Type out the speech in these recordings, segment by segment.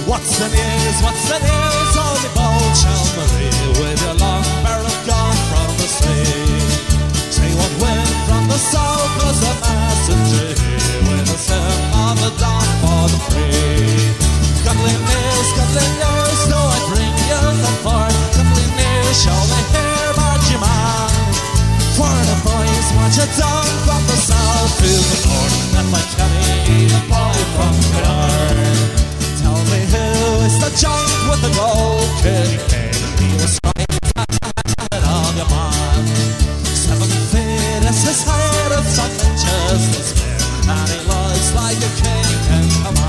What's the news, what's the news, only bold Chalmarie, with your long barrel gone from the sea. Say what wind from the south was a messenger here, with a sip on the dawn for the free. Scotland news, no I bring you the fort. Scotland news, shall they hear about you man? For the boys watch it down from the south to the north, and my Kenny, the boy from Canard. Tell me who is the giant with the gold kid? He was right on your man. 7 feet is his height, of 7 inches to spare, and he looks like a king in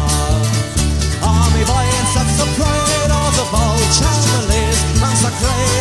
command. Army boy and sets the pride of the bold Chalmaries, runs the great